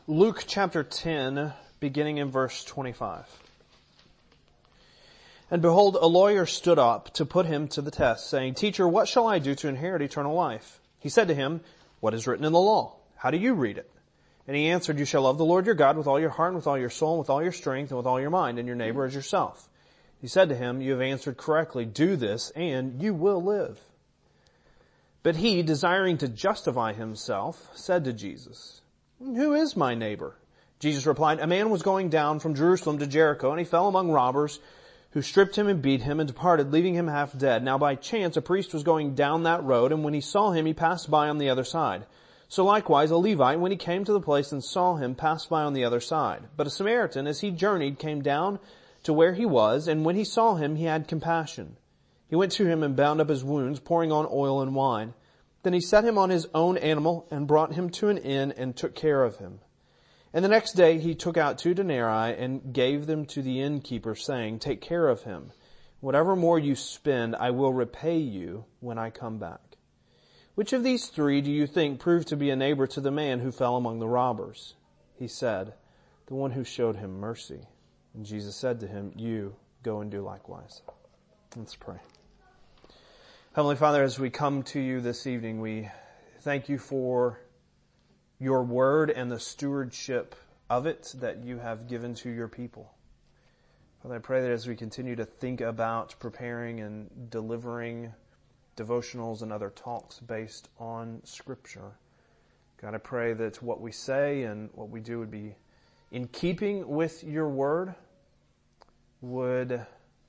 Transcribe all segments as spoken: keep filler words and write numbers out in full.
Luke chapter ten, beginning in verse twenty-five. And behold, a lawyer stood up to put him to the test, saying, Teacher, what shall I do to inherit eternal life? He said to him, What is written in the law? How do you read it? And he answered, You shall love the Lord your God with all your heart, and with all your soul, and with all your strength, and with all your mind, and your neighbor as yourself. He said to him, You have answered correctly. Do this, and you will live. But he, desiring to justify himself, said to Jesus, Who is my neighbor? Jesus replied, A man was going down from Jerusalem to Jericho, and he fell among robbers, who stripped him and beat him and departed, leaving him half dead. Now by chance a priest was going down that road, and when he saw him, he passed by on the other side. So likewise a Levite, when he came to the place and saw him, passed by on the other side. But a Samaritan, as he journeyed, came down to where he was, and when he saw him, he had compassion. He went to him and bound up his wounds, pouring on oil and wine. Then he set him on his own animal and brought him to an inn and took care of him. And the next day he took out two denarii and gave them to the innkeeper, saying, Take care of him. Whatever more you spend, I will repay you when I come back. Which of these three do you think proved to be a neighbor to the man who fell among the robbers? He said, The one who showed him mercy. And Jesus said to him, You go and do likewise. Let's pray. Heavenly Father, as we come to you this evening, we thank you for your word and the stewardship of it that you have given to your people. Father, I pray that as we continue to think about preparing and delivering devotionals and other talks based on Scripture, God, I pray that what we say and what we do would be in keeping with your word, would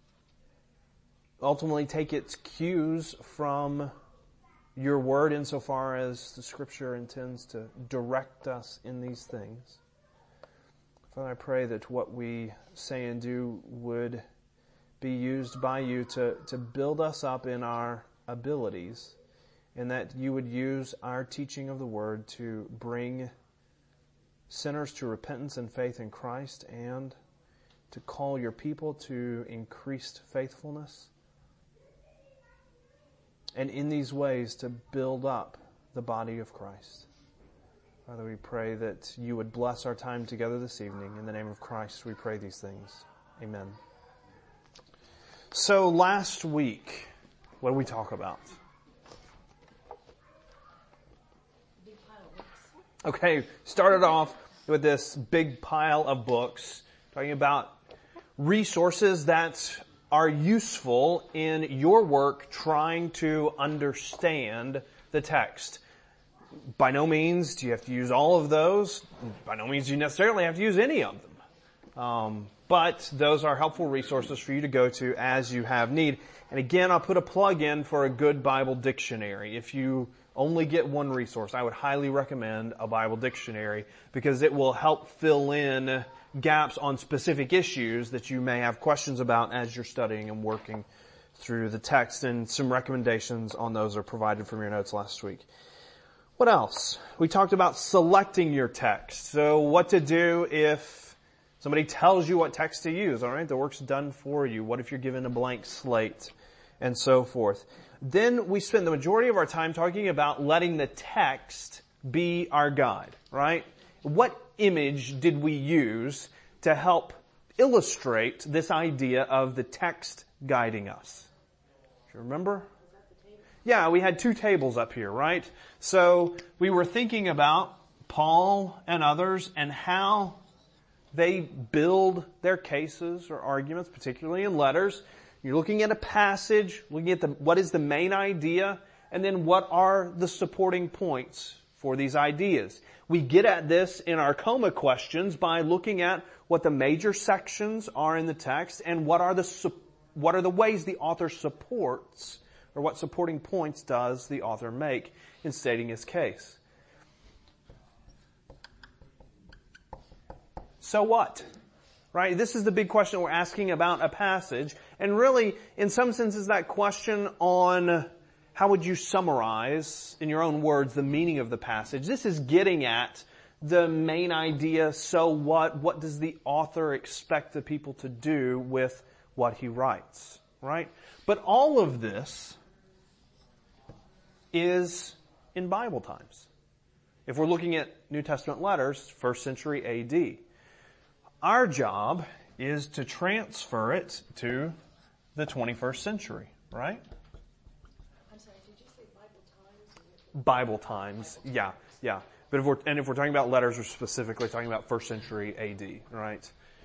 ultimately take its cues from your word insofar as the Scripture intends to direct us in these things. Father, I pray that what we say and do would be used by you to, to build us up in our abilities, and that you would use our teaching of the word to bring sinners to repentance and faith in Christ, and to call your people to increased faithfulness. And in these ways to build up the body of Christ. Father, we pray that you would bless our time together this evening. In the name of Christ, we pray these things. Amen. So last week, what did we talk about? Okay, started off with this big pile of books, talking about resources that are useful in your work trying to understand the text. By no means do you have to use all of those. By no means do you necessarily have to use any of them. Um, but those are helpful resources for you to go to as you have need. And again, I'll put a plug in for a good Bible dictionary. If you only get one resource, I would highly recommend a Bible dictionary, because it will help fill in gaps on specific issues that you may have questions about as you're studying and working through the text. And some recommendations on those are provided from your notes last week. What else? We talked about selecting your text. So what to do if somebody tells you what text to use, all right? The work's done for you. What if you're given a blank slate? And so forth. Then we spend the majority of our time talking about letting the text be our guide, right? What image did we use to help illustrate this idea of the text guiding us? Do you remember? Yeah, we had two tables up here, right? So we were thinking about Paul and others and how they build their cases or arguments, particularly in letters. You're looking at a passage, looking at the, what is the main idea, and then what are the supporting points for these ideas. We get at this in our coma questions by looking at what the major sections are in the text and what are the, what are the ways the author supports, or what supporting points does the author make in stating his case. So what? Right? This is the big question we're asking about a passage. And really, in some senses, that question on how would you summarize, in your own words, the meaning of the passage. This is getting at the main idea, so what? What does the author expect the people to do with what he writes? Right? But all of this is in Bible times. if we're looking at New Testament letters, first century A D. Our job is to transfer it to the twenty-first century, right? I'm sorry, did you say Bible times? Bible times, yeah, yeah. But if we're, and if we're talking about letters, we're specifically talking about first century A D, right?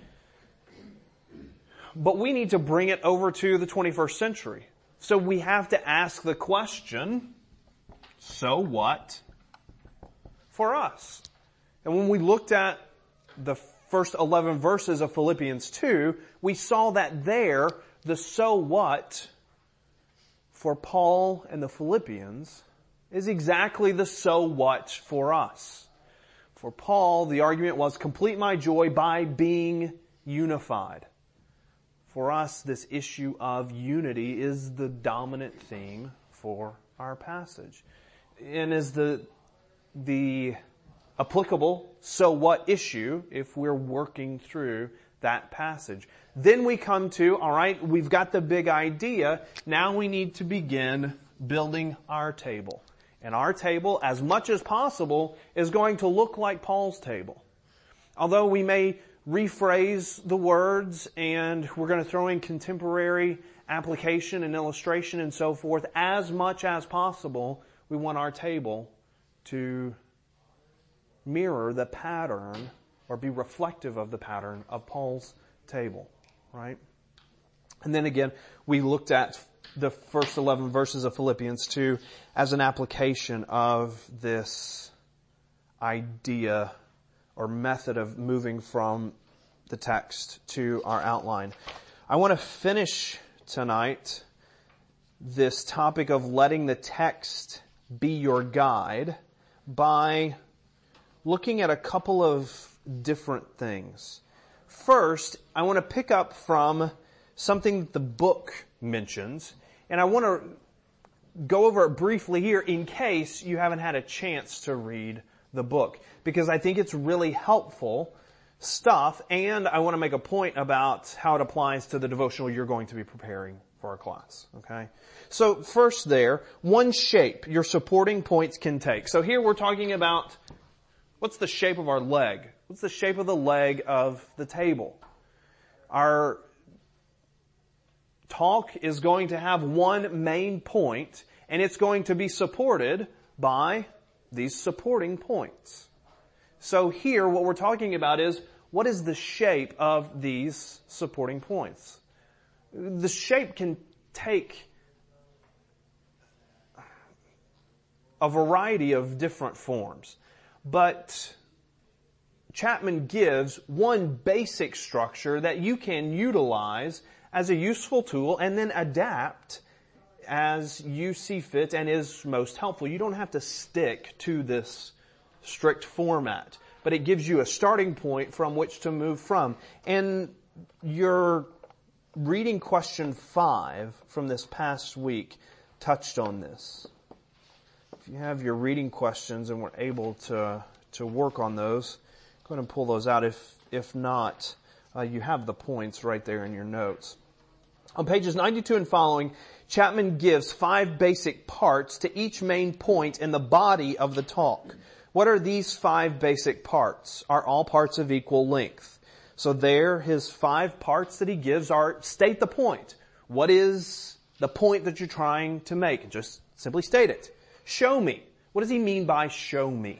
But we need to bring it over to the twenty-first century. So we have to ask the question, so what for us? And when we looked at the first eleven verses of Philippians two, we saw that there, the so what for Paul and the Philippians is exactly the so what for us. For Paul, the argument was complete my joy by being unified. For us, this issue of unity is the dominant theme for our passage. And is the, the applicable so what issue if we're working through that passage. Then we come to, alright, we've got the big idea, now we need to begin building our table. And our table, as much as possible, is going to look like Paul's table. Although we may rephrase the words and we're going to throw in contemporary application and illustration and so forth, as much as possible, we want our table to mirror the pattern or be reflective of the pattern of Paul's table, right? And then again, we looked at the first eleven verses of Philippians two as an application of this idea or method of moving from the text to our outline. I want to finish tonight this topic of letting the text be your guide by looking at a couple of different things. First, I want to pick up from something that the book mentions, and I want to go over it briefly here in case you haven't had a chance to read the book, because I think it's really helpful stuff, and I want to make a point about how it applies to the devotional you're going to be preparing for our class, okay? So first there, one shape your supporting points can take. So here we're talking about what's the shape of our leg? What's the shape of the leg of the table? Our talk is going to have one main point, and it's going to be supported by these supporting points. So here, what we're talking about is, what is the shape of these supporting points? The shape can take a variety of different forms, but Chapman gives one basic structure that you can utilize as a useful tool and then adapt as you see fit and is most helpful. You don't have to stick to this strict format, but it gives you a starting point from which to move from. And your reading question five from this past week touched on this. If you have your reading questions and were able to to work on those, go ahead and pull those out. If if not, uh, you have the points right there in your notes. On pages ninety-two and following, Chapman gives five basic parts to each main point in the body of the talk. What are these five basic parts? Are all parts of equal length? So there, his five parts that he gives are, state the point. What is the point that you're trying to make? Just simply state it. Show me. What does he mean by show me?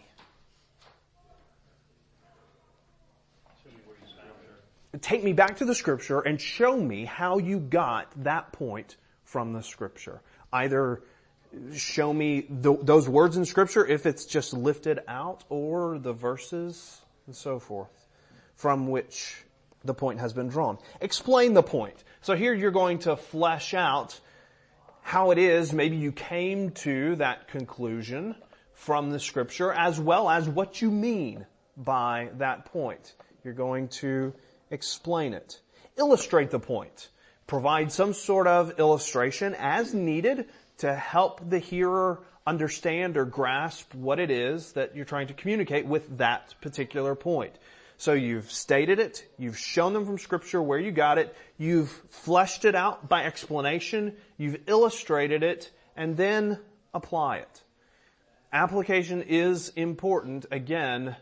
Take me back to the scripture and show me how you got that point from the scripture. Either show me the, those words in scripture if it's just lifted out, or the verses and so forth from which the point has been drawn. Explain the point. So here you're going to flesh out how it is maybe you came to that conclusion from the scripture, as well as what you mean by that point. You're going to explain it. Illustrate the point. Provide some sort of illustration as needed to help the hearer understand or grasp what it is that you're trying to communicate with that particular point. So you've stated it, you've shown them from scripture where you got it, you've fleshed it out by explanation, you've illustrated it, and then apply it. application is important, again,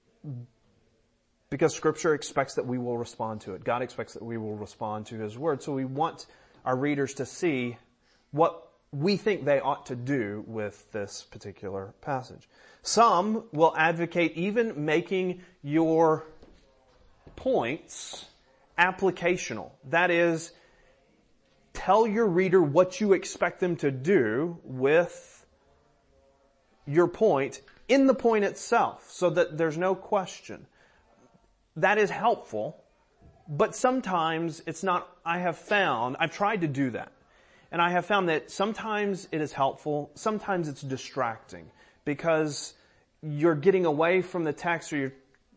because Scripture expects that we will respond to it. God expects that we will respond to His Word. So we want our readers to see what we think they ought to do with this particular passage. Some will advocate even making your points applicational. That is, tell your reader what you expect them to do with your point in the point itself, so that there's no question. That is helpful, but sometimes it's not. I have found, I've tried to do that, and I have found that sometimes it is helpful, sometimes it's distracting, because you're getting away from the text, or you're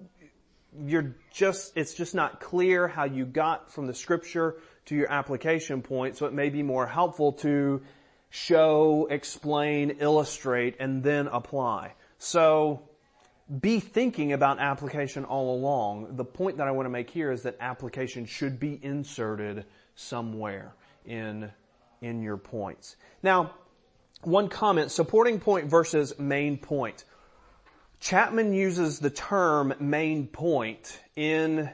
You're just, it's just not clear how you got from the Scripture to your application point, so it may be more helpful to show, explain, illustrate, and then apply. So, be thinking about application all along. The point that I want to make here is that application should be inserted somewhere in, in your points. Now, one comment, supporting point versus main point. Chapman uses the term main point in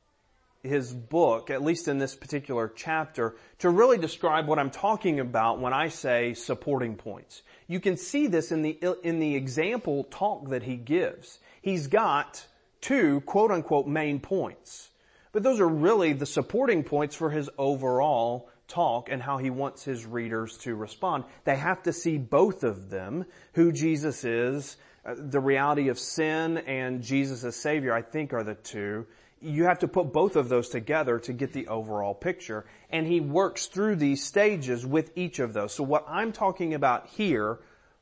his book, at least in this particular chapter, to really describe what I'm talking about when I say supporting points. You can see this in the, in the example talk that he gives. He's got two quote unquote main points, but those are really the supporting points for his overall talk and how he wants his readers to respond. They have to see both of them, who Jesus is, the reality of sin and Jesus as Savior, I think, are the two. You have to put both of those together to get the overall picture. And he works through these stages with each of those. So what I'm talking about here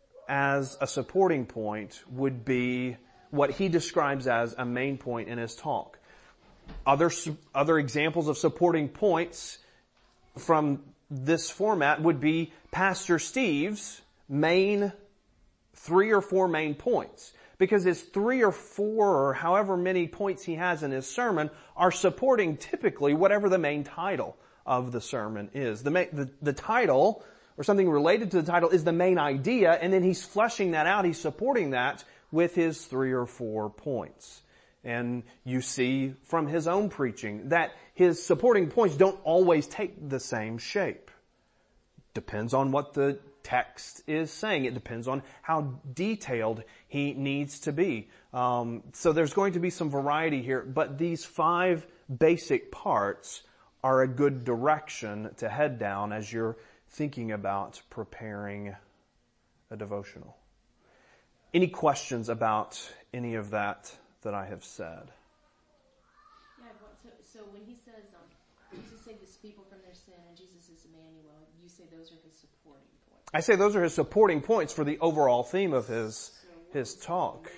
as a supporting point would be what he describes as a main point in his talk. Other, other examples of supporting points from this format would be Pastor Steve's main three or four main points, because his three or four or however many points he has in his sermon are supporting typically whatever the main title of the sermon is. The, main, the, the title or something related to the title is the main idea, and then he's fleshing that out. He's supporting that with his three or four points. And you see from his own preaching that his supporting points don't always take the same shape. Depends on what the text is saying. It depends on how detailed he needs to be. Um, so there's going to be some variety here, but these five basic parts are a good direction to head down as you're thinking about preparing a devotional. Any questions about any of that that I have said? Yeah, well, so, so when he says, um, Jesus saved his people from their sin and Jesus is Emmanuel, you say those are his supporting points. I say those are his supporting points for the overall theme of his, so his talk.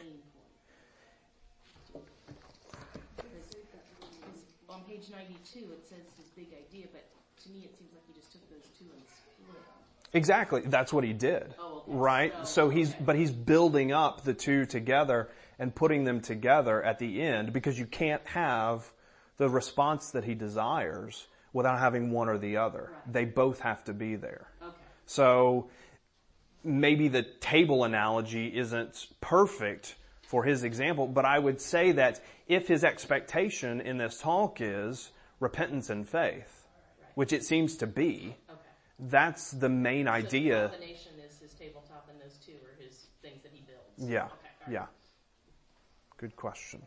On page ninety-two, it says his big idea, but to me it seems like he just took those two and split them. Exactly. That's what he did. Oh, okay. Right? So, so he's, okay. but he's building up the two together and putting them together at the end, because you can't have the response that he desires without having one or the other. Right. They both have to be there. Okay. So maybe the table analogy isn't perfect for his example, but I would say that if his expectation in this talk is repentance and faith, which it seems to be, Okay. that's the main So idea. the combination is his tabletop and those two are his things that he builds. Yeah, Okay, all right. yeah. Good question.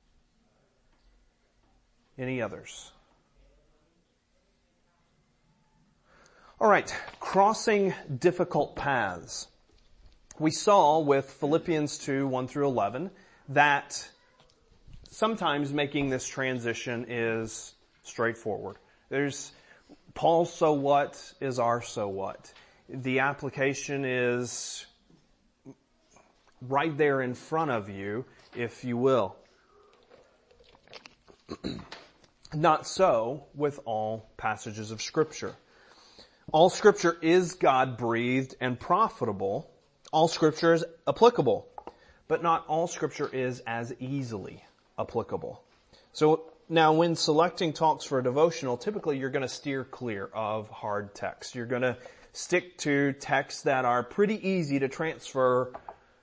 Any others? All right, crossing difficult paths. We saw with Philippians two, one through eleven, that sometimes making this transition is straightforward. There's Paul's so what is our so what. The application is right there in front of you, if you will. Not so with all passages of Scripture. All Scripture is God-breathed and profitable. All Scripture is applicable, but not all Scripture is as easily applicable. So now when selecting talks for a devotional, typically you're going to steer clear of hard texts. You're going to stick to texts that are pretty easy to transfer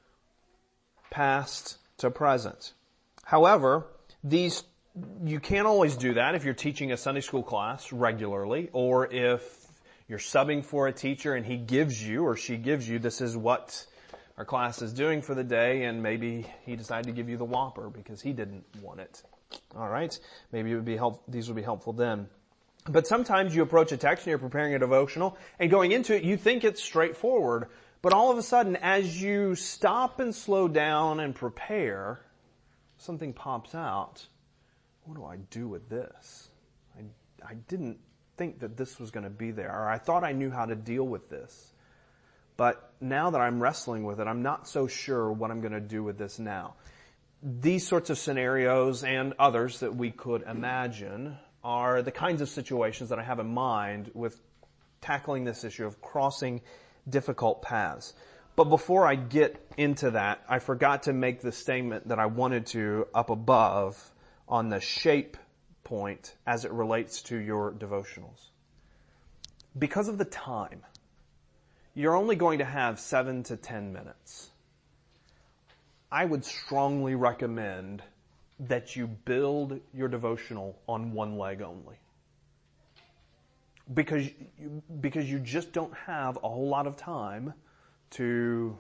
past to present. However, these, you can't always do that if you're teaching a Sunday school class regularly, or if you're subbing for a teacher and he gives you or she gives you, this is what our class is doing for the day, and maybe he decided to give you the Whopper because he didn't want it. All right? Maybe it would be help, these would be helpful then. But sometimes you approach a text and you're preparing a devotional, and going into it, you think it's straightforward. But all of a sudden, as you stop and slow down and prepare, something pops out. What do I do with this? I, I didn't think that this was going to be there, or I thought I knew how to deal with this. But now that I'm wrestling with it, I'm not so sure what I'm going to do with this now. These sorts of scenarios and others that we could imagine are the kinds of situations that I have in mind with tackling this issue of crossing difficult paths. But before I get into that, I forgot to make the statement that I wanted to up above on the shape point as it relates to your devotionals. Because of the time, you're only going to have seven to ten minutes. I would strongly recommend that you build your devotional on one leg only. Because you, because you just don't have a whole lot of time to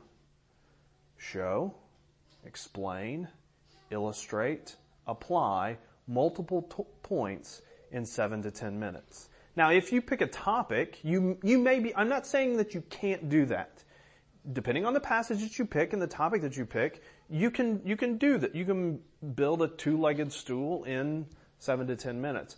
show, explain, illustrate, apply multiple t- points in seven to ten minutes. Now, if you pick a topic, you you may be, I'm not saying that you can't do that. Depending on the passage that you pick and the topic that you pick, you can you can do that. You can build a two-legged stool in seven to ten minutes.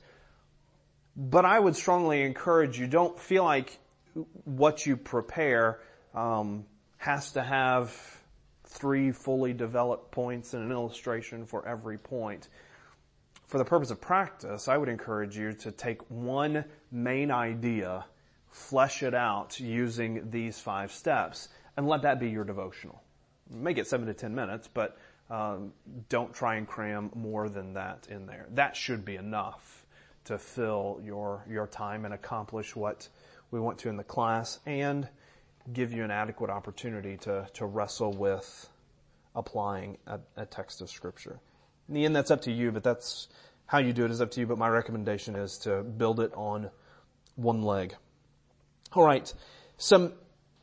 But I would strongly encourage you, don't feel like what you prepare um, has to have three fully developed points and an illustration for every point. For the purpose of practice, I would encourage you to take one main idea, flesh it out using these five steps, and let that be your devotional. Make it seven to ten minutes, but um, don't try and cram more than that in there. That should be enough to fill your your time and accomplish what we want to in the class, and give you an adequate opportunity to, to wrestle with applying a, a text of Scripture. In the end, that's up to you, but that's how you do it is up to you, but my recommendation is to build it on one leg. All right, some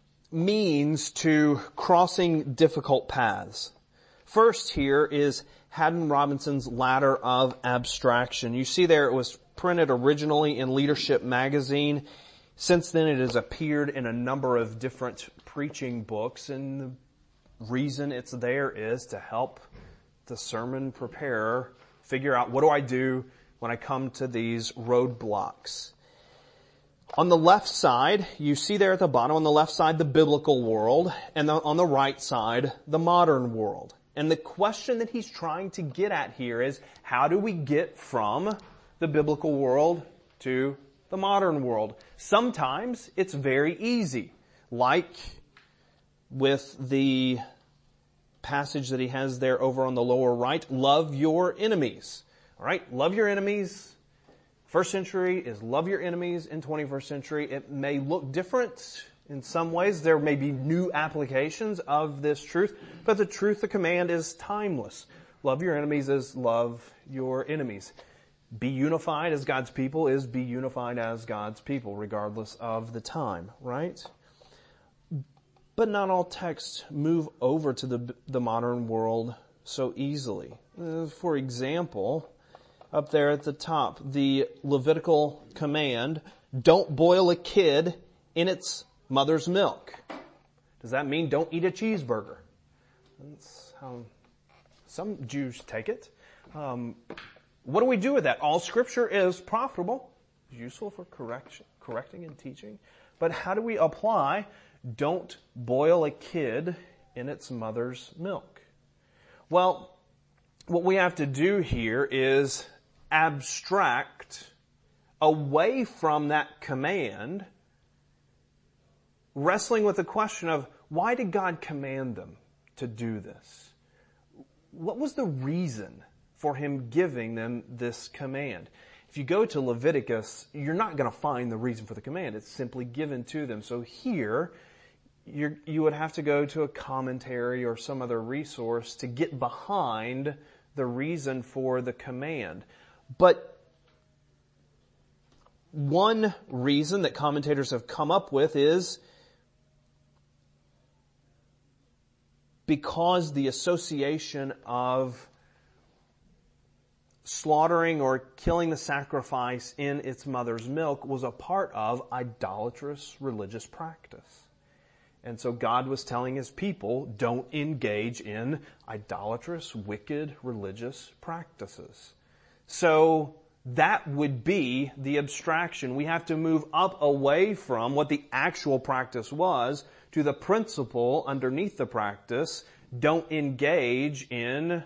means to crossing difficult paths. First here is Haddon Robinson's Ladder of Abstraction. You see there it was printed originally in Leadership Magazine. Since then it has appeared in a number of different preaching books, and the reason it's there is to help the sermon preparer figure out, what do I do when I come to these roadblocks? On the left side, you see there at the bottom, on the left side, the biblical world, and on the right side, the modern world. And the question that he's trying to get at here is, how do we get from the biblical world to the modern world? Sometimes it's very easy, like with the passage that he has there over on the lower right, love your enemies. All right, love your enemies. First century is love your enemies. In twenty-first century, it may look different in some ways. There may be new applications of this truth, but the truth, the command is timeless. Love your enemies is love your enemies. Be unified as God's people is be unified as God's people, regardless of the time, right? But not all texts move over to the the modern world so easily. Uh, for example, up there at the top, the Levitical command, don't boil a kid in its mother's milk. Does that mean don't eat a cheeseburger? That's how some Jews take it. Um, what do we do with that? All Scripture is profitable, useful for correction, correcting and teaching. But how do we apply don't boil a kid in its mother's milk? Well, what we have to do here is abstract away from that command, wrestling with the question of, why did God command them to do this? What was the reason for him giving them this command? If you go to Leviticus, you're not going to find the reason for the command. It's simply given to them. So here, you're, you would have to go to a commentary or some other resource to get behind the reason for the command. But one reason that commentators have come up with is because the association of slaughtering or killing the sacrifice in its mother's milk was a part of idolatrous religious practice. And so God was telling His people, don't engage in idolatrous, wicked religious practices. So that would be the abstraction. We have to move up away from what the actual practice was to the principle underneath the practice. Don't engage in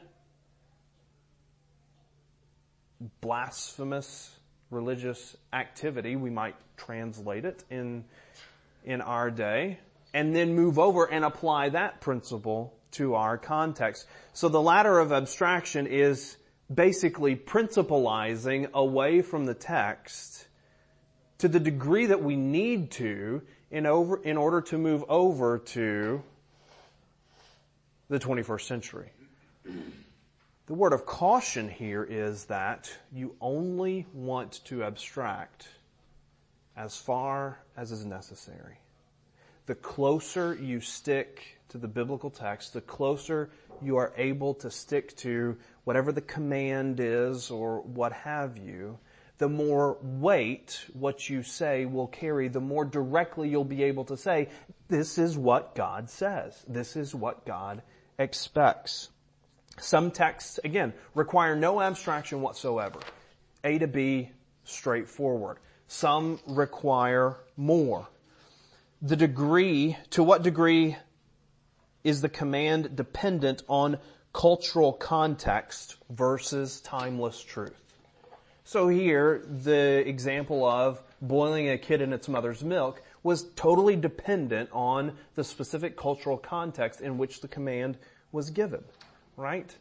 blasphemous religious activity. We might translate it in, in our day. And then move over and apply that principle to our context. So the ladder of abstraction is basically principalizing away from the text to the degree that we need to in over, in order to move over to the twenty-first century. The word of caution here is that you only want to abstract as far as is necessary. The closer you stick to the biblical text, the closer you are able to stick to whatever the command is or what have you, the more weight what you say will carry, the more directly you'll be able to say, this is what God says. This is what God expects. Some texts, again, require no abstraction whatsoever. A to B, straightforward. Some require more. The degree, to what degree is the command dependent on cultural context versus timeless truth? So here, the example of boiling a kid in its mother's milk was totally dependent on the specific cultural context in which the command was given, right?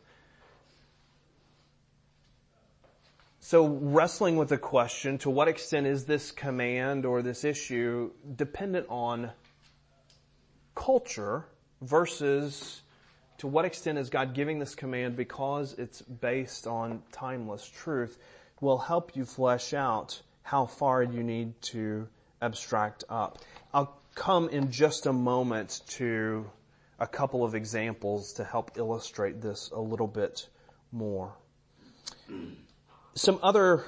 So wrestling with the question, to what extent is this command or this issue dependent on culture versus to what extent is God giving this command because it's based on timeless truth, will help you flesh out how far you need to abstract up. I'll come in just a moment to a couple of examples to help illustrate this a little bit more. Some other,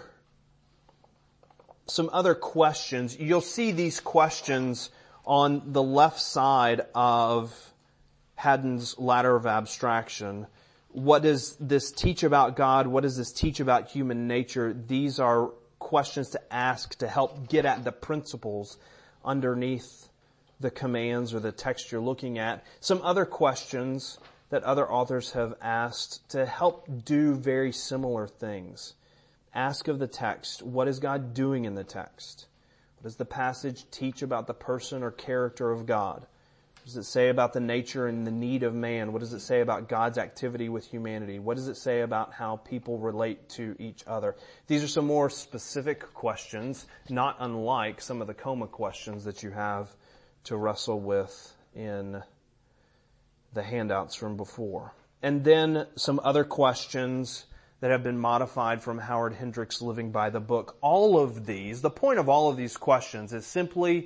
some other questions. You'll see these questions on the left side of Haddon's ladder of abstraction. What does this teach about God? What does this teach about human nature? These are questions to ask to help get at the principles underneath the commands or the text you're looking at. Some other questions that other authors have asked to help do very similar things. Ask of the text, what is God doing in the text? What does the passage teach about the person or character of God? What does it say about the nature and the need of man? What does it say about God's activity with humanity? What does it say about how people relate to each other? These are some more specific questions, not unlike some of the coma questions that you have to wrestle with in the handouts from before. And then some other questions that have been modified from Howard Hendricks' Living by the Book. All of these, the point of all of these questions is simply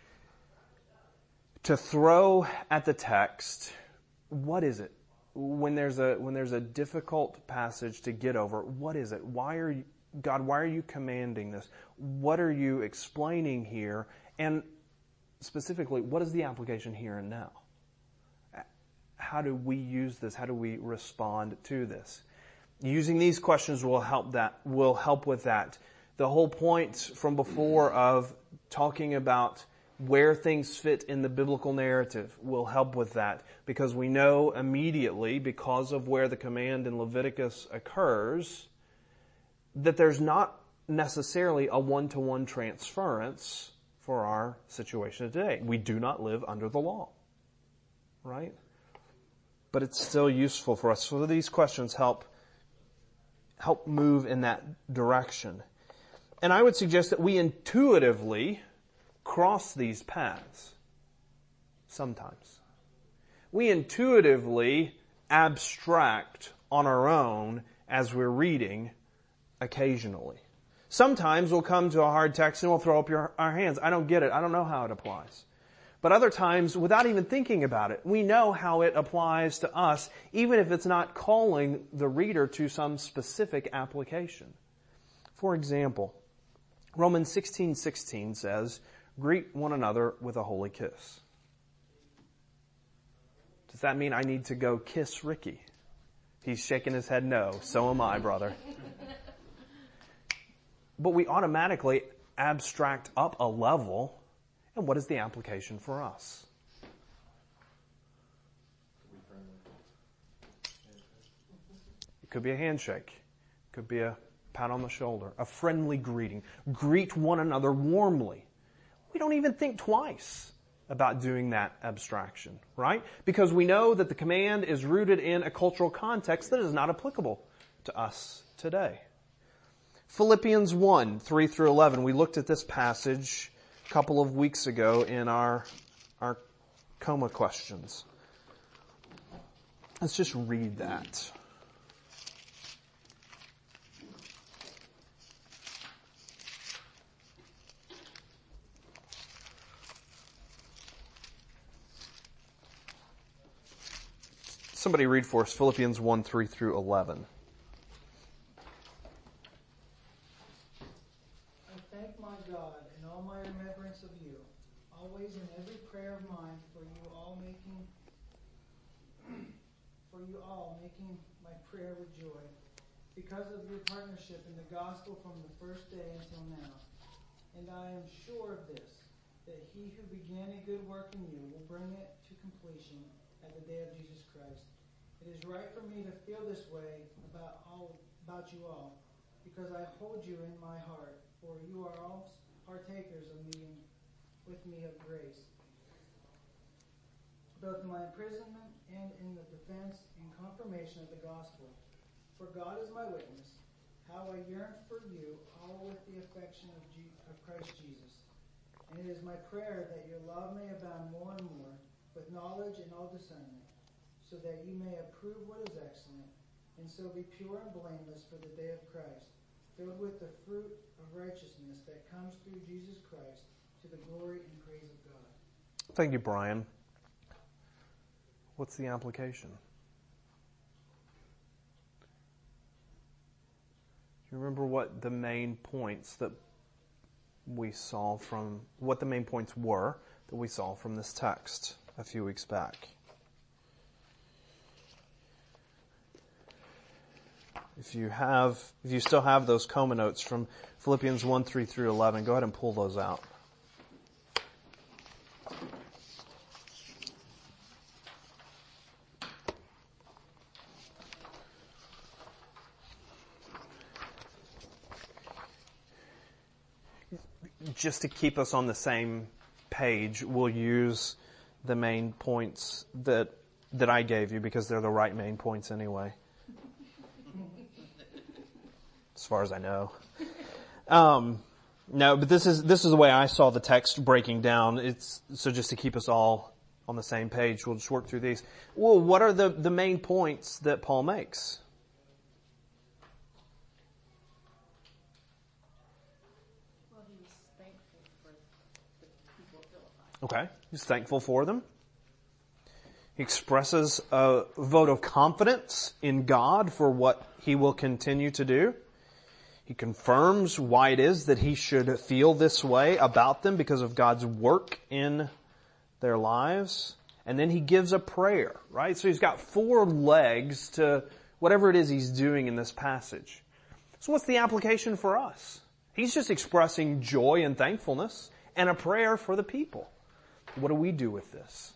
to throw at the text, what is it? When there's a, when there's a difficult passage to get over, what is it? Why are you, God, why are you commanding this? What are you explaining here? And specifically, what is the application here and now? How do we use this? How do we respond to this? Using these questions will help that, will help with that. The whole point from before of talking about where things fit in the biblical narrative will help with that, because we know immediately, because of where the command in Leviticus occurs, that there's not necessarily a one-to-one transference for our situation today. We do not live under the law, right? But it's still useful for us. So these questions help help move in that direction. And I would suggest that we intuitively cross these paths. Sometimes. We intuitively abstract on our own as we're reading occasionally. Sometimes we'll come to a hard text and we'll throw up your, our hands. I don't get it. I don't know how it applies. But other times, without even thinking about it, we know how it applies to us, even if it's not calling the reader to some specific application. For example, Romans sixteen sixteen says, "Greet one another with a holy kiss." Does that mean I need to go kiss Ricky? He's shaking his head no. So am I, brother. But we automatically abstract up a level. And what is the application for us? It could be a handshake. It could be a pat on the shoulder. A friendly greeting. Greet one another warmly. We don't even think twice about doing that abstraction, right? Because we know that the command is rooted in a cultural context that is not applicable to us today. Philippians one, three through eleven. We looked at this passage a couple of weeks ago in our, our coma questions. Let's just read that. Somebody read for us Philippians one, three through eleven. I thank my God in all my remembrance of you, always in every prayer of mine for you all making for you all making my prayer with joy, because of your partnership in the gospel from the first day until now. And I am sure of this, that he who began a good work in you will bring it to completion at the day of Jesus Christ. It is right for me to feel this way about all about you all, because I hold you in my heart, for you are all partakers of me with me of grace, both in my imprisonment and in the defense and confirmation of the gospel. For God is my witness, how I yearn for you all with the affection of, G- of Christ Jesus. And it is my prayer that your love may abound more and more with knowledge and all discernment, so that you may approve what is excellent, and so be pure and blameless for the day of Christ, filled with the fruit of righteousness that comes through Jesus Christ, to the glory and praise of God. Thank you, Brian. What's the application? Do you remember what the main points that we saw from, what the main points were that we saw from this text a few weeks back? If you have, if you still have those coma notes from Philippians one, three through eleven, go ahead and pull those out. Just to keep us on the same page, we'll use the main points that, that I gave you because they're the right main points anyway. As far as I know. Um, no, but this is, this is the way I saw the text breaking down. It's, so just to keep us all on the same page, we'll just work through these. Well, what are the, the main points that Paul makes? Well, he was thankful for the people of Philippi. Okay. He's thankful for them. He expresses a vote of confidence in God for what he will continue to do. He confirms why it is that he should feel this way about them because of God's work in their lives. And then he gives a prayer, right? So he's got four legs to whatever it is he's doing in this passage. So what's the application for us? He's just expressing joy and thankfulness and a prayer for the people. What do we do with this?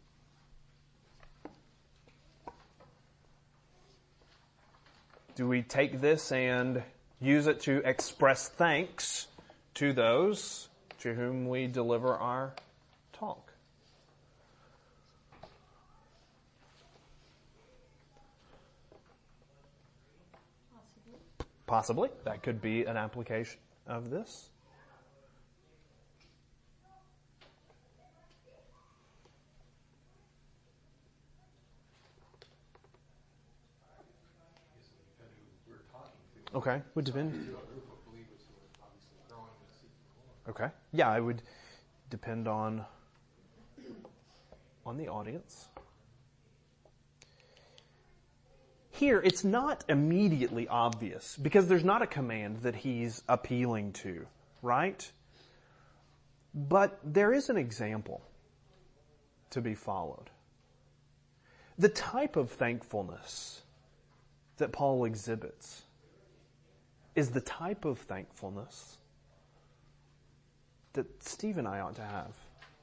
Do we take this and use it to express thanks to those to whom we deliver our talk? Possibly. Possibly. That could be an application of this. Okay, would depend. To a group of believers who are obviously growing and seeking the Lord. Okay, yeah, it would depend on on the audience. Here, it's not immediately obvious because there's not a command that he's appealing to, right? But there is an example to be followed. The type of thankfulness that Paul exhibits is the type of thankfulness that Steve and I ought to have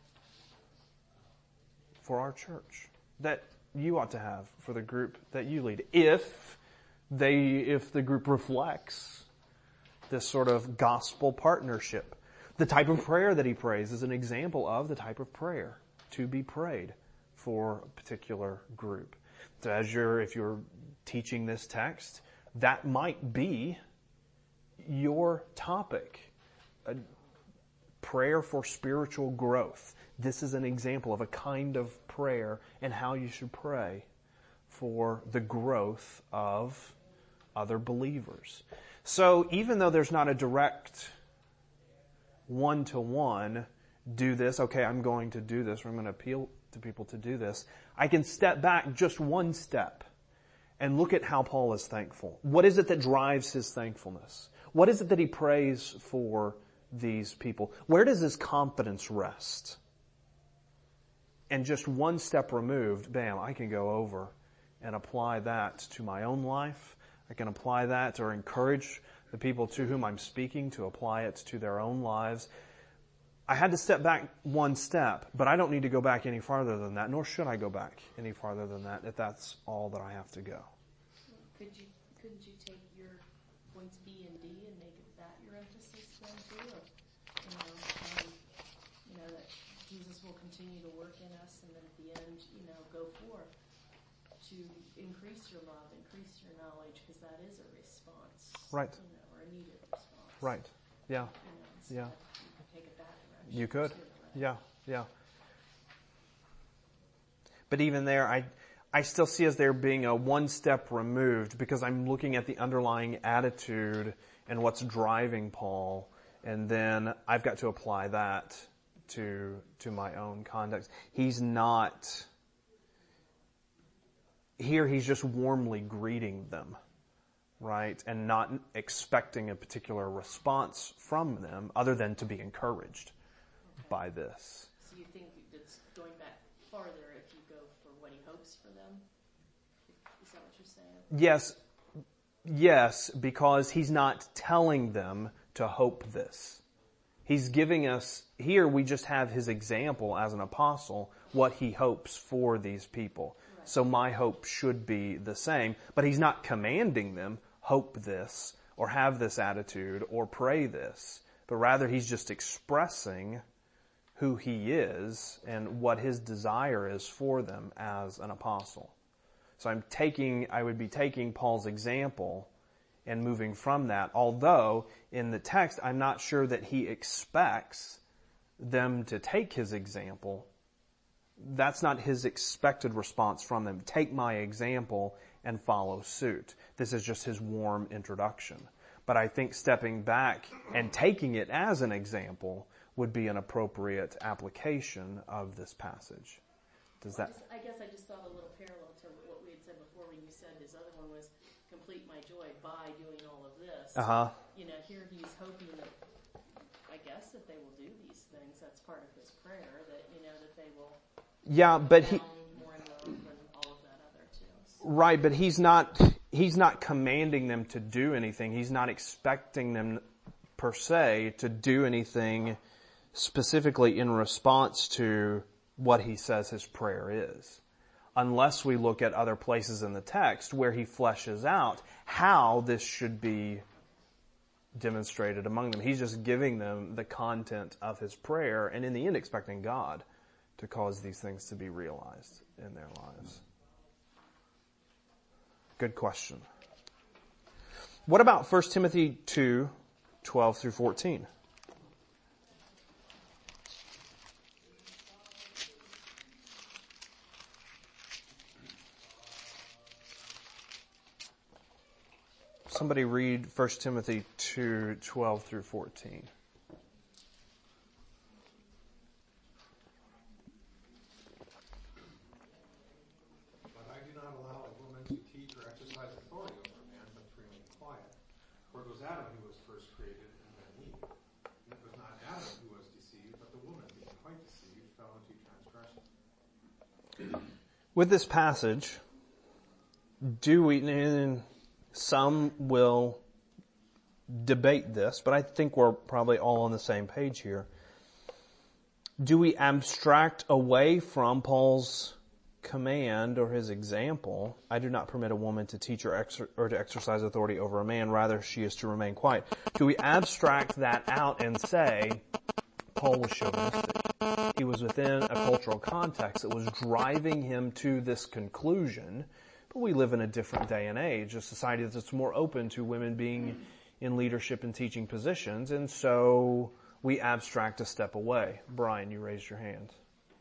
for our church, that you ought to have for the group that you lead, if they, if the group reflects this sort of gospel partnership. The type of prayer that he prays is an example of the type of prayer to be prayed for a particular group. So as you're, if you're teaching this text, that might be your topic. A prayer for spiritual growth. This is an example of a kind of prayer and how you should pray for the growth of other believers. So even though there's not a direct one-to-one, do this, okay, I'm going to do this, or I'm going to appeal to people to do this, I can step back just one step and look at how Paul is thankful. What is it that drives his thankfulness? What is it that he prays for these people? Where does his confidence rest? And just one step removed, bam, I can go over and apply that to my own life. I can apply that or encourage the people to whom I'm speaking to apply it to their own lives. I had to step back one step, but I don't need to go back any farther than that, nor should I go back any farther than that if that's all that I have to go. Could you, couldn't you take your points B and D and make it that your emphasis then too? Of, you know, um, you know, that Jesus will continue to work in us, and then at the end, you know, go forth to increase your love, increase your knowledge, because that is a response. Right. You know, or a needed response. Right. Yeah. You know, so Yeah. you could take it that direction. You could. too, right? Yeah. Yeah. But even there, I, I still see as there being a one step removed because I'm looking at the underlying attitude and what's driving Paul, and then I've got to apply that to, to my own context. He's not, here he's just warmly greeting them, right? And not expecting a particular response from them other than to be encouraged Okay. by this. So you think it's going back farther if you go for what he hopes for them? Is that what you're saying? Yes, yes, because he's not telling them to hope this. He's giving us, here we just have his example as an apostle, what he hopes for these people. Right. So my hope should be the same, but he's not commanding them, hope this, or have this attitude, or pray this, but rather he's just expressing who he is and what his desire is for them as an apostle. So I'm taking, I would be taking Paul's example and moving from that, although in the text I'm not sure that he expects them to take his example. That's not his expected response from them. Take my example and follow suit. This is just his warm introduction. But I think stepping back and taking it as an example would be an appropriate application of this passage. Does that? I guess I just thought a little parallel to what we had said before when you said his other one was complete my joy by doing all of this. Uh-huh. You know, here he's hoping that, I guess, that they will do these things. That's part of his prayer, that, you know, that they will Yeah, but he, more in love and all of that other too. So, right, but he's not, he's not commanding them to do anything. He's not expecting them per se to do anything specifically in response to what he says his prayer is. Unless we look at other places in the text where he fleshes out how this should be demonstrated among them. He's just giving them the content of his prayer and in the end expecting God to cause these things to be realized in their lives. Good question. What about First Timothy two, twelve through fourteen? Somebody read First Timothy two, twelve through fourteen. But I do not allow a woman to teach or exercise authority over a man, but to remain quiet. For it was Adam who was first created, and then Eve. And it was not Adam who was deceived, but the woman, being quite deceived, fell into transgression. With this passage, do we, and some will debate this, but I think we're probably all on the same page here. Do we abstract away from Paul's command or his example, I do not permit a woman to teach or, exer- or to exercise authority over a man, rather she is to remain quiet? Do we abstract that out and say, Paul was chauvinistic? He was within a cultural context that was driving him to this conclusion. But we live in a different day and age, a society that's more open to women being in leadership and teaching positions, and so we abstract a step away. Brian, you raised your hand.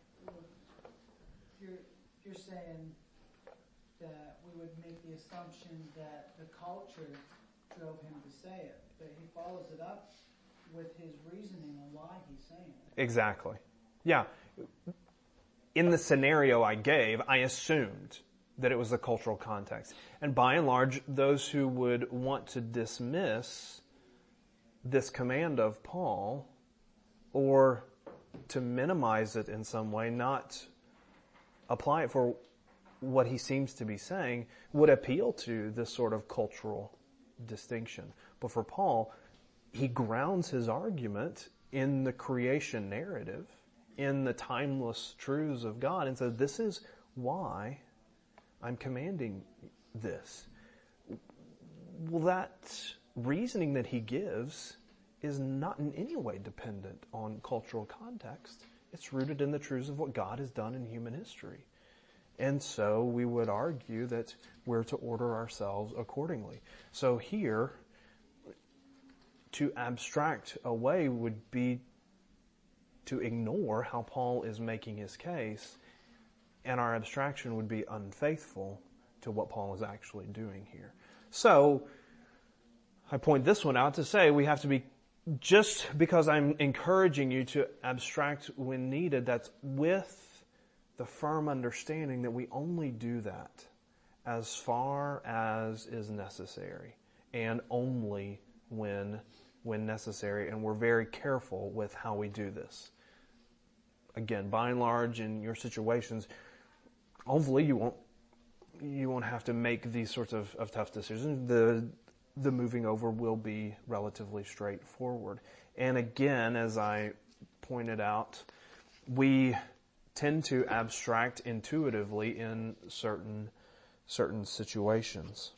You're, you're saying that we would make the assumption that the culture drove him to say it, but he follows it up with his reasoning on why he's saying it. Exactly. Yeah. In the scenario I gave, I assumed that it was the cultural context. And by and large, those who would want to dismiss this command of Paul or to minimize it in some way, not apply it for what he seems to be saying, would appeal to this sort of cultural distinction. But for Paul, he grounds his argument in the creation narrative, in the timeless truths of God, and says, this is why I'm commanding this. Well, that reasoning that he gives is not in any way dependent on cultural context. It's rooted in the truths of what God has done in human history. And so we would argue that we're to order ourselves accordingly. So here, to abstract away would be to ignore how Paul is making his case, and our abstraction would be unfaithful to what Paul is actually doing here. So, I point this one out to say we have to be, just because I'm encouraging you to abstract when needed, that's with the firm understanding that we only do that as far as is necessary, and only when when necessary, and we're very careful with how we do this. Again, by and large, in your situations, hopefully you won't you won't have to make these sorts of, of tough decisions. The the moving over will be relatively straightforward. And again, as I pointed out, we tend to abstract intuitively in certain certain situations.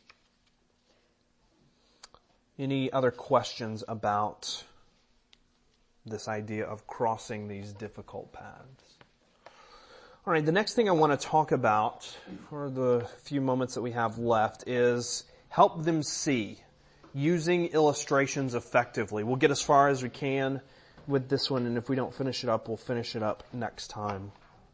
Any other questions about this idea of crossing these difficult paths? All right, the next thing I want to talk about for the few moments that we have left is help them see, using illustrations effectively. We'll get as far as we can with this one, and if we don't finish it up, we'll finish it up next time.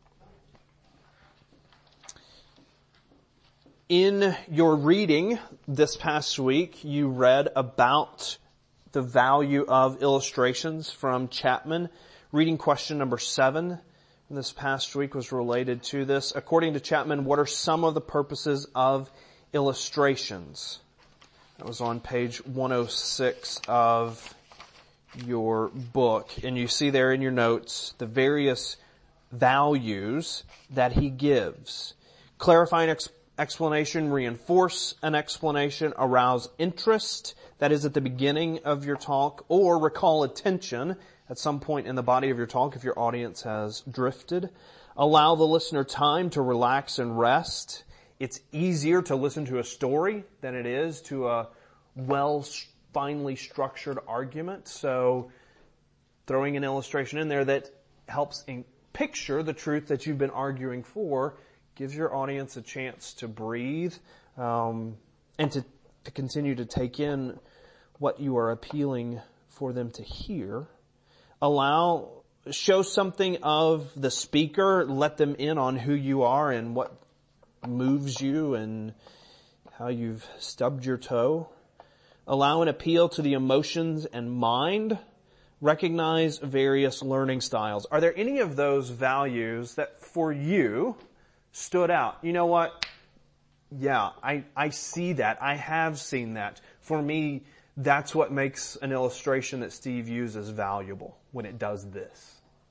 In your reading this past week, you read about the value of illustrations from Chapman. Reading question number seven this past week was related to this. According to Chapman, what are some of the purposes of illustrations? That was on page one oh six of your book. And you see there in your notes the various values that he gives. Clarifying ex- explanation, reinforce an explanation, arouse interest, that is at the beginning of your talk, or recall attention at some point in the body of your talk if your audience has drifted. Allow the listener time to relax and rest. It's easier to listen to a story than it is to a well, finely structured argument. So throwing an illustration in there that helps in picture the truth that you've been arguing for gives your audience a chance to breathe um, and to, to continue to take in what you are appealing for them to hear. Allow, show something of the speaker, let them in on who you are and what moves you and how you've stubbed your toe. allow an appeal to the emotions and mind, recognize various learning styles. Are there any of those values that for you stood out? You know what? Yeah, I, I see that. I have seen that. For me, that's what makes an illustration that Steve uses valuable, when it does this.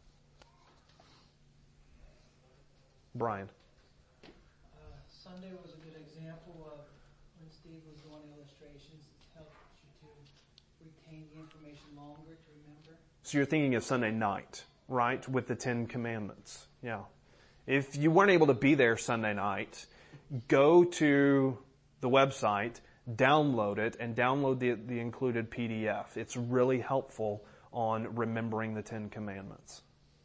Brian. Uh, Sunday was a good example of when Steve was doing illustrations. It helped you to retain the information longer to remember. So you're thinking of Sunday night, right? With the Ten Commandments. Yeah. If you weren't able to be there Sunday night, go to the website, download it, and download the, the included P D F. It's really helpful on remembering the Ten Commandments.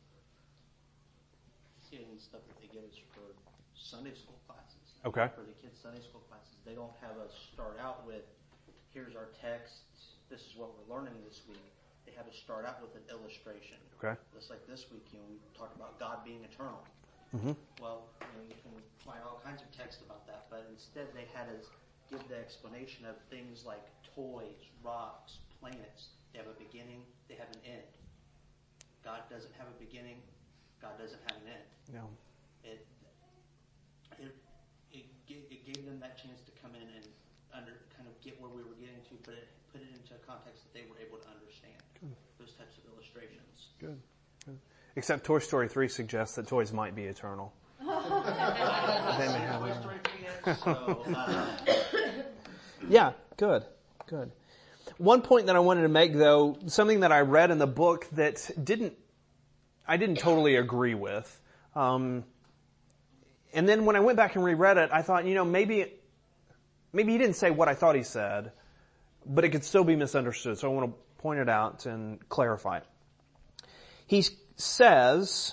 And stuff that they give us for Sunday school classes. Okay. For the kids' Sunday school classes, they don't have us start out with, here's our text, this is what we're learning this week. They have us start out with an illustration. Okay. Just like this week, you know, we talked about God being eternal. Mm-hmm. Well, you know, you can find all kinds of text about that, but instead they had us give the explanation of things like toys, rocks, planets. They have a beginning, they have an end. God doesn't have a beginning, God doesn't have an end. Yeah. It, it, it, gave, it gave them that chance to come in and under kind of get where we were getting to, but it put it into a context that they were able to understand. Good. Those types of illustrations. Good. Good. Except Toy Story three suggests that toys might be eternal. They may have Toy Story three yet, so, uh, yeah, good, good. One point that I wanted to make, though, something that I read in the book that didn't, I didn't totally agree with. Um, and then when I went back and reread it, I thought, you know, maybe, maybe he didn't say what I thought he said, but it could still be misunderstood. So I want to point it out and clarify it. He says,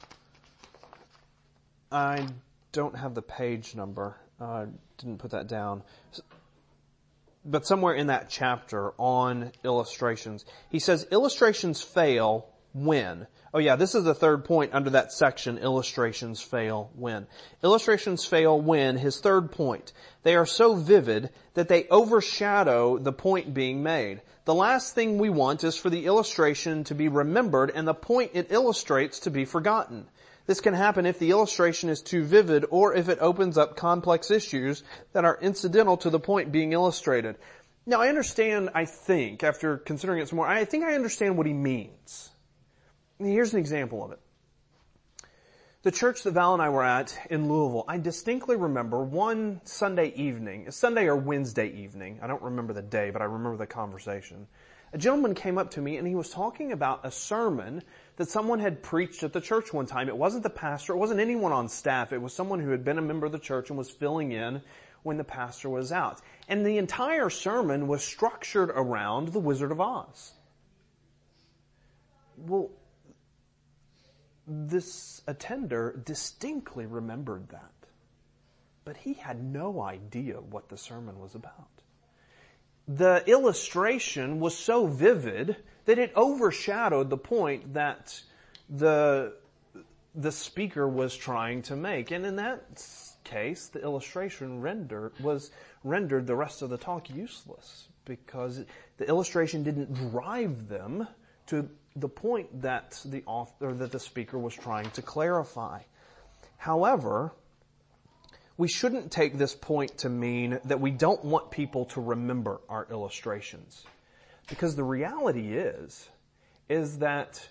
I don't have the page number. I uh, didn't put that down. But somewhere in that chapter on illustrations, he says illustrations fail when. Oh yeah, this is the third point under that section, illustrations fail when. Illustrations fail when, his third point, they are so vivid that they overshadow the point being made. The last thing we want is for the illustration to be remembered and the point it illustrates to be forgotten. This can happen if the illustration is too vivid or if it opens up complex issues that are incidental to the point being illustrated. Now I understand, I think, after considering it some more, I think I understand what he means. Here's an example of it. The church that Val and I were at in Louisville, I distinctly remember one Sunday evening, Sunday or Wednesday evening, I don't remember the day, but I remember the conversation. A gentleman came up to me and he was talking about a sermon that someone had preached at the church one time. It wasn't the pastor, it wasn't anyone on staff, it was someone who had been a member of the church and was filling in when the pastor was out. And the entire sermon was structured around the Wizard of Oz. Well, this attender distinctly remembered that, but he had no idea what the sermon was about. The illustration was so vivid that it overshadowed the point that the, the speaker was trying to make. And in that case, the illustration rendered, was rendered the rest of the talk useless because the illustration didn't drive them to the point that the author, that the speaker was trying to clarify. However, we shouldn't take this point to mean that we don't want people to remember our illustrations. Because the reality is, is that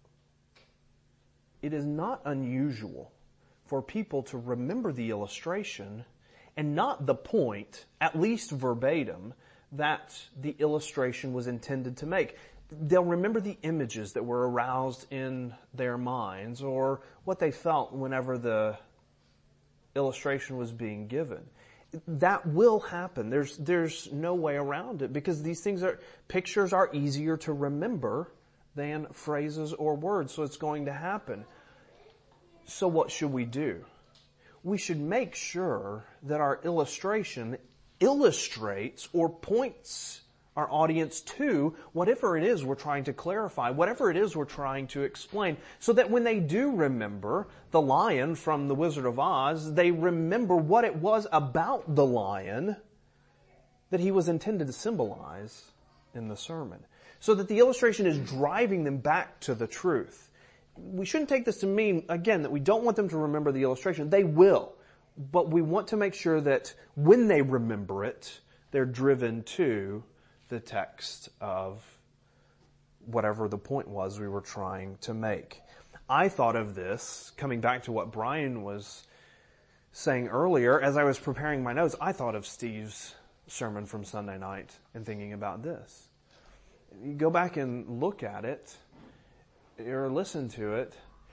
it is not unusual for people to remember the illustration and not the point, at least verbatim, that the illustration was intended to make. They'll remember the images that were aroused in their minds or what they felt whenever the illustration was being given. That will happen. There's, there's no way around it because these things are, pictures are easier to remember than phrases or words, so it's going to happen. So what should we do? We should make sure that our illustration illustrates or points our audience to whatever it is we're trying to clarify, whatever it is we're trying to explain, so that when they do remember the lion from The Wizard of Oz, they remember what it was about the lion that he was intended to symbolize in the sermon. So that the illustration is driving them back to the truth. We shouldn't take this to mean, again, that we don't want them to remember the illustration. They will. But we want to make sure that when they remember it, they're driven to the text of whatever the point was we were trying to make. I thought of this, coming back to what Brian was saying earlier, as I was preparing my notes, I thought of Steve's sermon from Sunday night and thinking about this. You go back and look at it, or listen to it,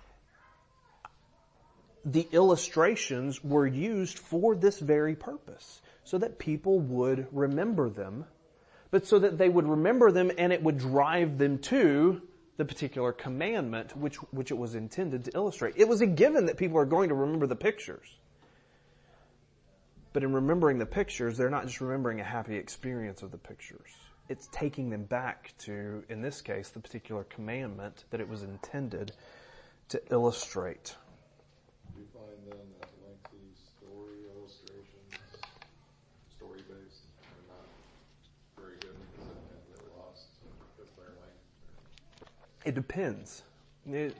the illustrations were used for this very purpose, so that people would remember them, but so that they would remember them and it would drive them to the particular commandment which, which it was intended to illustrate. It was a given that people are going to remember the pictures. But in remembering the pictures, they're not just remembering a happy experience of the pictures. It's taking them back to, in this case, the particular commandment that it was intended to illustrate. Do you find then that lengthy story illustrations, story-based, are not very good because they can get lost because of their length? It depends. It,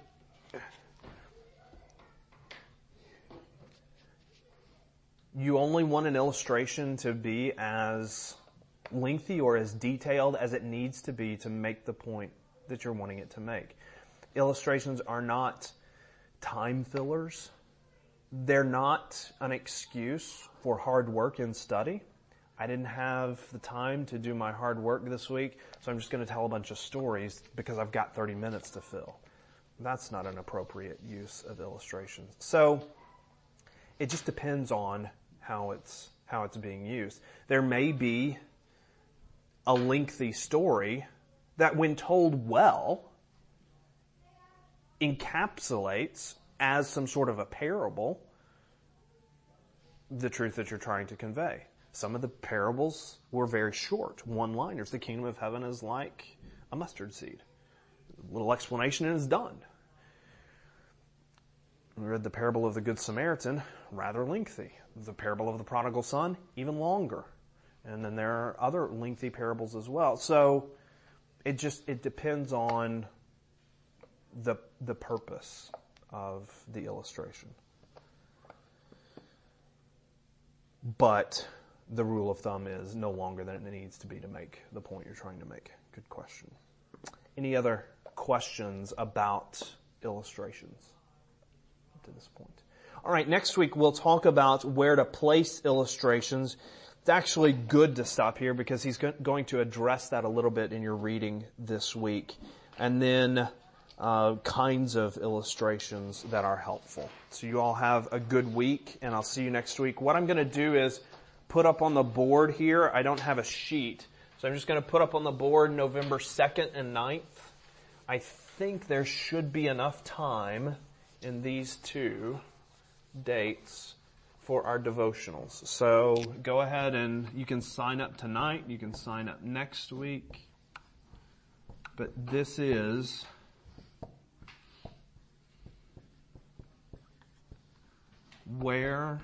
you only want an illustration to be as lengthy or as detailed as it needs to be to make the point that you're wanting it to make. Illustrations are not time fillers. They're not an excuse for hard work and study. I didn't have the time to do my hard work this week, so I'm just going to tell a bunch of stories because I've got thirty minutes to fill. That's not an appropriate use of illustrations. So it just depends on how it's how it's being used. There may be a lengthy story that, when told well, encapsulates as some sort of a parable the truth that you're trying to convey. Some of the parables were very short, one-liners. The kingdom of heaven is like a mustard seed. A little explanation and it's done. We read the parable of the Good Samaritan, rather lengthy. The parable of the prodigal son, even longer. And then there are other lengthy parables as well. So it just, it depends on the, the purpose of the illustration. But the rule of thumb is no longer than it needs to be to make the point you're trying to make. Good question. Any other questions about illustrations to this point? All right, next week we'll talk about where to place illustrations. It's actually good to stop here because he's going to address that a little bit in your reading this week. And then uh, kinds of illustrations that are helpful. So you all have a good week, and I'll see you next week. What I'm going to do is put up on the board here, I don't have a sheet, so I'm just going to put up on the board November second and ninth. I think there should be enough time in these two dates for our devotionals. So go ahead and you can sign up tonight, you can sign up next week. But this is where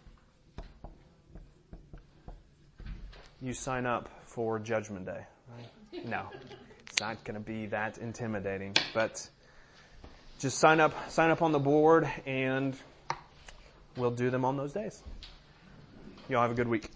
you sign up for Judgment Day, right? No, it's not going to be that intimidating, but just sign up, sign up on the board and we'll do them on those days. You all have a good week.